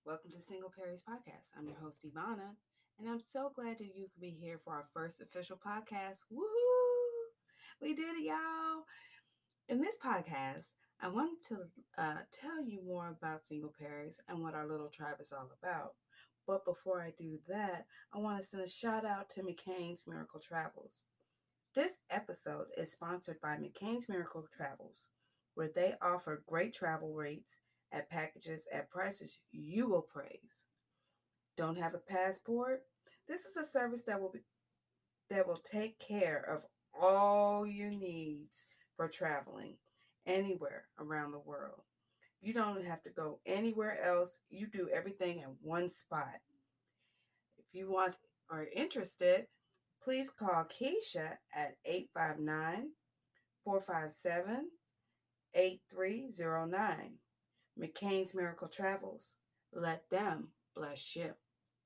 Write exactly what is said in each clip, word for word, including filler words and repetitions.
Welcome to Single Perry's podcast. I'm your host, Ivana, and I'm so glad that you could be here for our first official podcast. Woohoo! We did it, y'all. In this podcast, I want to uh, tell you more about Single Perry's and what our little tribe is all about. But before I do that, I want to send a shout out to McCain's Miracle Travels. This episode is sponsored by McCain's Miracle Travels, where they offer great travel rates at packages at prices you will praise. Don't have a passport? This is a service that will be, that will take care of all your needs for traveling anywhere around the world. You don't have to go anywhere else. You do everything in one spot. If you want or interested, please call Keisha at eight five nine, four five seven, eight three zero nine. McCain's Miracle Travels. Let them bless you.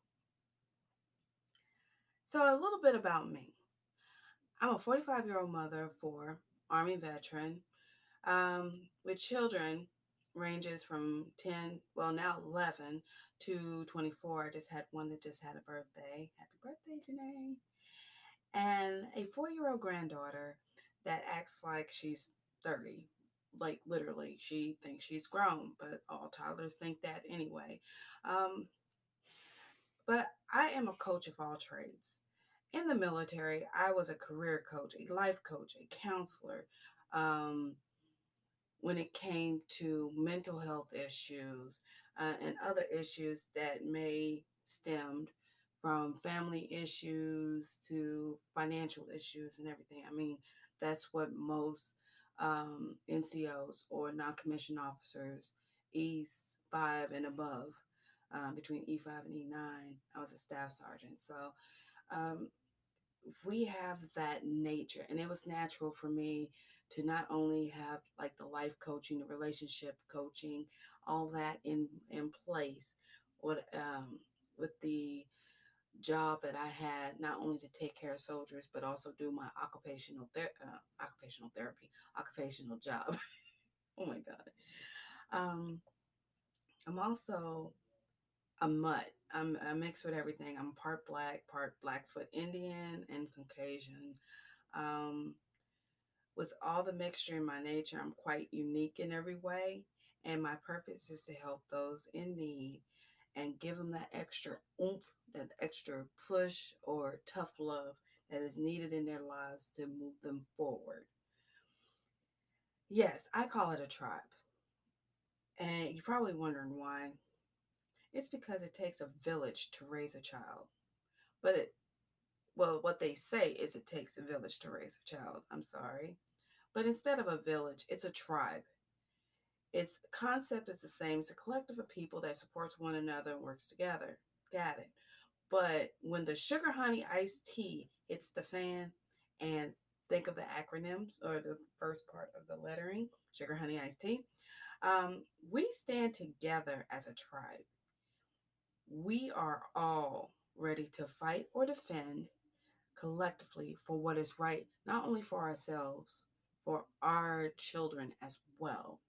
So, a little bit about me. I'm a forty-five year old mother of four, Army veteran, um, with children ranges from ten, well, now eleven to twenty-four. I just had one that just had a birthday. Happy birthday, Janae. And a four year old granddaughter that acts like she's thirty. Like, literally, she thinks she's grown, but all toddlers think that anyway. Um, but I am a coach of all trades. In the military, I was a career coach, a life coach, a counselor. Um, when it came to mental health issues uh, and other issues that may stemmed from family issues to financial issues and everything. I mean, that's what most um, N C Os or non-commissioned officers, E five and above, um, between E five and E nine. I was a staff sergeant, so um, we have that nature, and it was natural for me to not only have like the life coaching, the relationship coaching, all that in in place with um with the job that I had, not only to take care of soldiers but also do my occupational ther- uh, occupational therapy occupational job. Oh my god. um I'm also a mutt. I'm a mix with everything. I'm part black, part Blackfoot Indian, and Caucasian. um With all the mixture in my nature, I'm quite unique in every way. And my purpose is to help those in need and give them that extra oomph, that extra push or tough love that is needed in their lives to move them forward. Yes, I call it a tribe. And you're probably wondering why. It's because it takes a village to raise a child. But it, well, what they say is it takes a village to raise a child. I'm sorry. But instead of a village, it's a tribe. Its concept is the same. It's a collective of people that supports one another and works together. Got it. But when the sugar honey iced tea hits the fan, and think of the acronyms or the first part of the lettering, sugar honey iced tea, um, we stand together as a tribe. We are all ready to fight or defend collectively for what is right, not only for ourselves, for our children as well.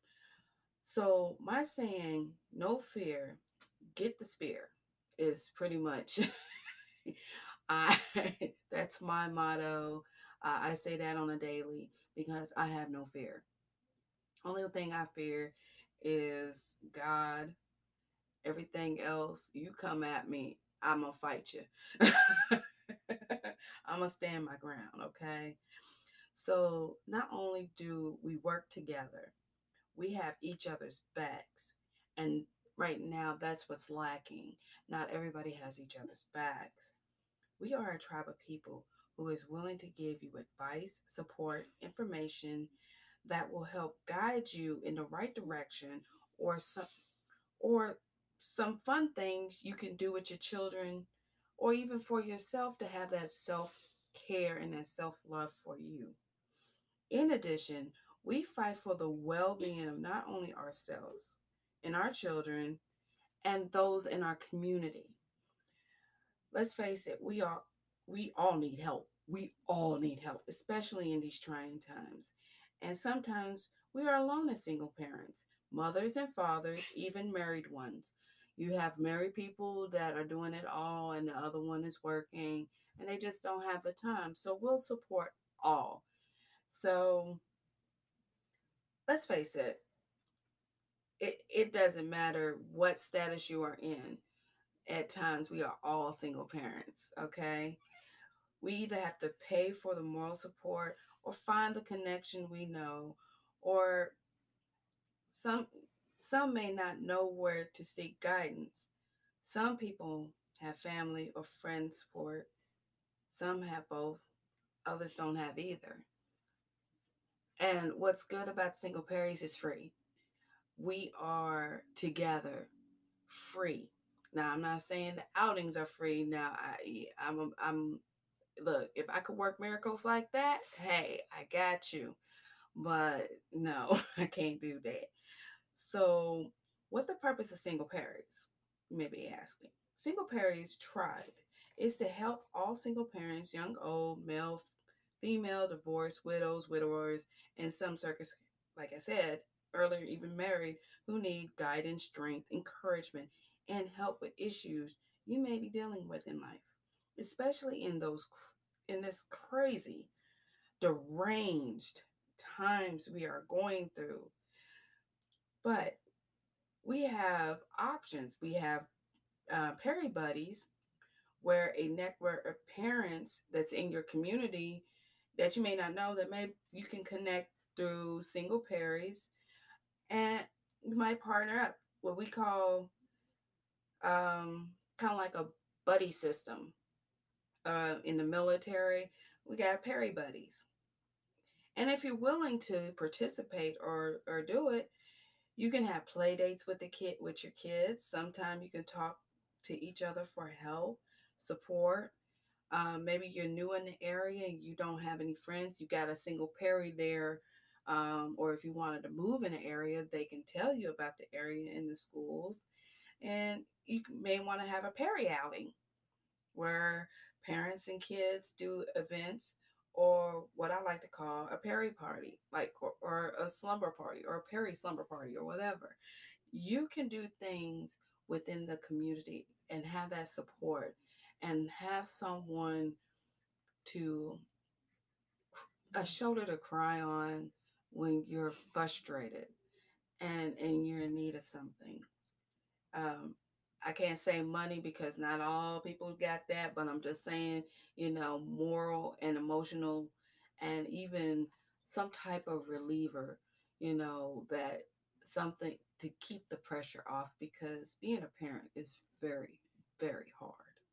So my saying, no fear, get the spear, is pretty much I that's my motto. Uh, I say that on a daily because I have no fear. Only thing I fear is God. Everything else, you come at me, I'm gonna fight you. I'm gonna stand my ground, okay? So not only do we work together, we have each other's backs. And right now, that's what's lacking. Not everybody has each other's backs. We are a tribe of people who is willing to give you advice, support, information that will help guide you in the right direction, or some or some fun things you can do with your children or even for yourself to have that self-care and that self-love for you. In addition, we fight for the well-being of not only ourselves and our children and those in our community. Let's face it, we are we all need help. We all need help, especially in these trying times. And sometimes we are alone as single parents, mothers and fathers, even married ones. You have married people that are doing it all, and the other one is working, and they just don't have the time. So we'll support all. So let's face it, it, it doesn't matter what status you are in. At times, we are all single parents, okay? We either have to pay for the moral support or find the connection we know, or some some may not know where to seek guidance. Some people have family or friend support. Some have both. Others don't have either. And what's good about single parents is free. We are together free. Now, I'm not saying the outings are free. Now, I, I'm, I'm, look, if I could work miracles like that, hey, I got you. But no, I can't do that. So, what's the purpose of single parents? You may be asking. Single parents tribe is to help all single parents, young, old, male, female, divorced, widows, widowers, and some circus, like I said earlier, even married, who need guidance, strength, encouragement, and help with issues you may be dealing with in life, especially in those in this crazy, deranged times we are going through. But we have options. We have uh, Perry Buddies, where a network of parents that's in your community that you may not know that may you can connect through single Perrys, and you might partner up. What we call um, kind of like a buddy system. Uh, in the military, we got Perry Buddies, and if you're willing to participate or or do it, you can have play dates with the kid with your kids. Sometimes you can talk to each other for help, support. Um, maybe you're new in the area and you don't have any friends. You got a single Perry there. Um, or if you wanted to move in the area, they can tell you about the area and the schools. And you may want to have a Perry outing where parents and kids do events, or what I like to call a Perry party, like or, or a slumber party or a Perry slumber party or whatever. You can do things within the community and have that support and have someone to a shoulder to cry on when you're frustrated and and you're in need of something. um I can't say money because not all people got that, but I'm just saying, you know, moral and emotional, and even some type of reliever, you know, that something to keep the pressure off, because being a parent is very, very hard.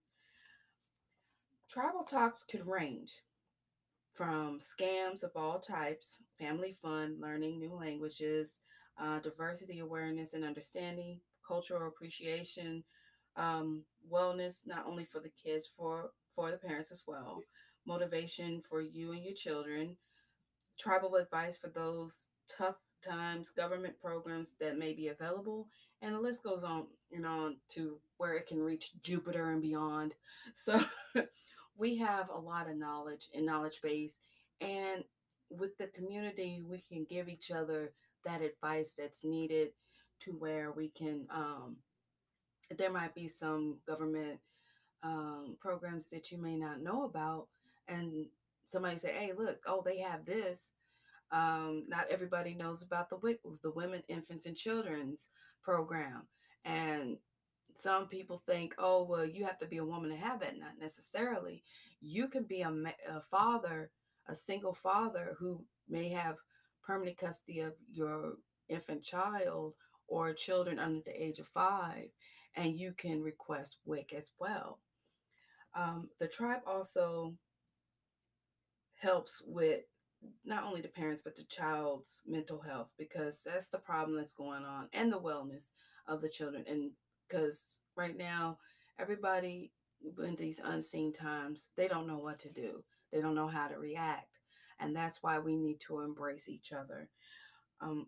Travel talks could range from scams of all types, family fun, learning new languages, uh, diversity awareness and understanding, cultural appreciation, um, wellness, not only for the kids, for, for the parents as well, motivation for you and your children, tribal advice for those tough times, government programs that may be available, and the list goes on and on to where it can reach Jupiter and beyond. So we have a lot of knowledge and knowledge base, and with the community, we can give each other that advice that's needed to where we can. Um, there might be some government um, programs that you may not know about, and somebody say, "Hey, look, oh, they have this." Um, not everybody knows about the WIC, the Women, Infants, and Children's program. And some people think, oh, well, you have to be a woman to have that. Not necessarily. You can be a, a father, a single father who may have permanent custody of your infant child or children under the age of five, and you can request WIC as well. Um, the tribe also helps with not only the parents but the child's mental health, because that's the problem that's going on, and the wellness of the children. And because right now everybody in these unseen times, they don't know what to do, they don't know how to react, and that's why we need to embrace each other. um,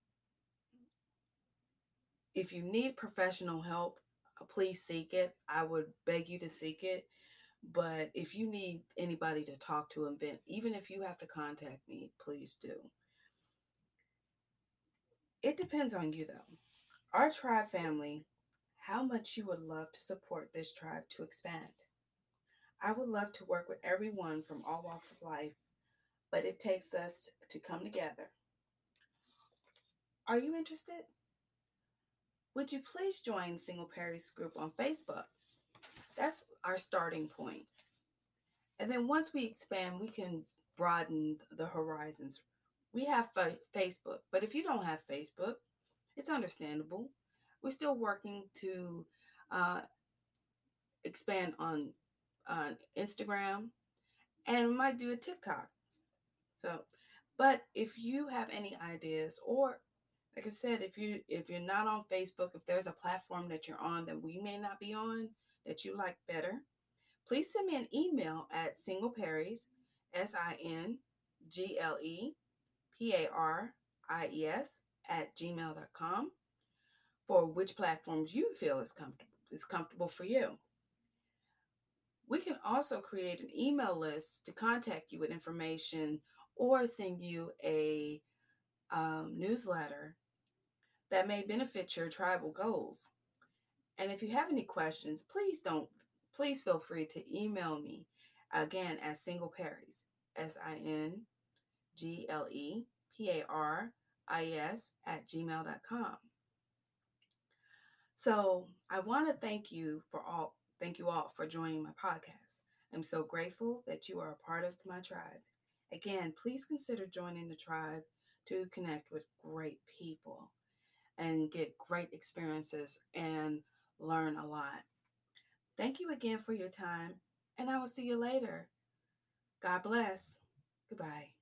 if you need professional help, uh, please seek it. I would beg you to seek it. But if you need anybody to talk to and vent, even if you have to contact me, please do. It depends on you though. Our tribe family how much you would love to support this tribe to expand. I would love to work with everyone from all walks of life, but it takes us to come together. Are you interested? Would you please join Single Parents Group on Facebook? That's our starting point. And then once we expand, we can broaden the horizons. We have fa- Facebook, but if you don't have Facebook, it's understandable. We're still working to uh, expand on on Instagram, and we might do a TikTok. So, but if you have any ideas, or like I said, if you if you're not on Facebook, if there's a platform that you're on that we may not be on that you like better, please send me an email at singleparies, S I N G L E P A R I E S, at gmail dot com for which platforms you feel is comfortable is comfortable for you. We can also create an email list to contact you with information or send you a um, newsletter that may benefit your tribal goals. And if you have any questions, please don't please feel free to email me again at singleparies, S I N G L E P A R I E S, at gmail dot com. So I want to thank you for all thank you all for joining my podcast. I'm so grateful that you are a part of my tribe. Again, please consider joining the tribe to connect with great people and get great experiences and learn a lot. Thank you again for your time, and I will see you later. God bless. Goodbye.